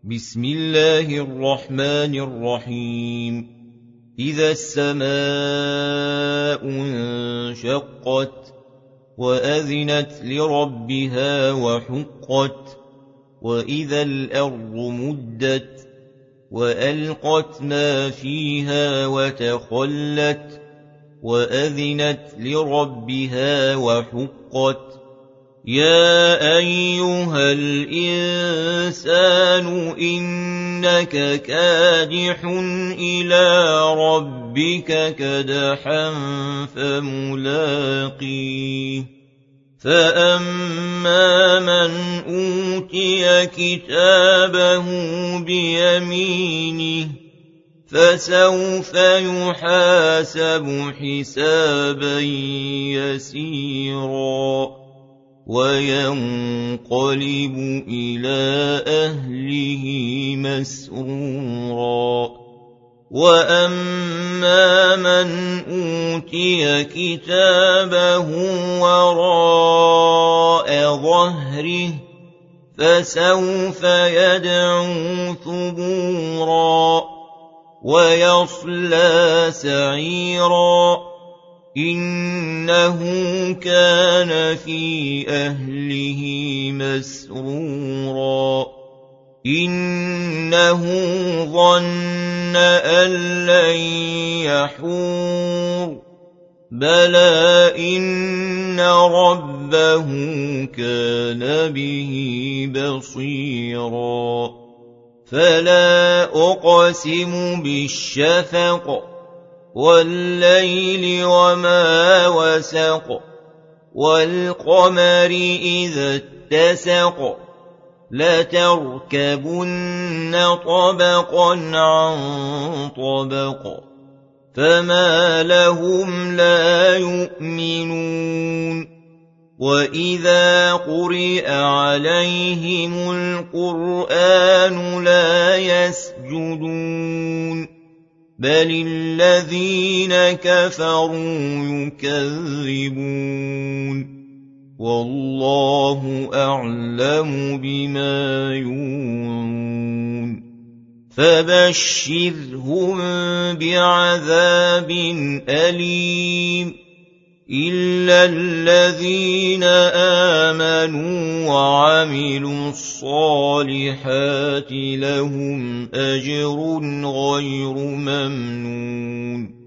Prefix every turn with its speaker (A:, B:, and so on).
A: بسم الله الرحمن الرحيم. إذا السماء انشقت وأذنت لربها وحقت، وإذا الأرض مدت وألقت ما فيها وتخلت وأذنت لربها وحقت. يا أيها الإنسان إنك كادح إلى ربك كدحا فملاقيه. فأما من أوتي كتابه بيمينه فسوف يحاسب حسابا يسيرا وينقلب إلى أهله مسرورا. وأما من أوتي كتابه وراء ظهره فسوف يدعو ثبورا ويصلى سعيرا. إنه كان في أهله مسرورا. إنه ظن أن لن يحور. بلى إن ربه كان به بصيرا. فلا أقسم بالشفق والليل وما وسق والقمر إذا اتسق. لتركبن طبقا عن طبق. فما لهم لا يؤمنون. وإذا قرئ عليهم القرآن لا يسجدون بل الذين كفروا يكذبون. والله أعلم بما يوعون. فبشرهم بعذاب أليم إلا الذين آمنوا وعملوا الصالحات لهم أجر غير ممنون.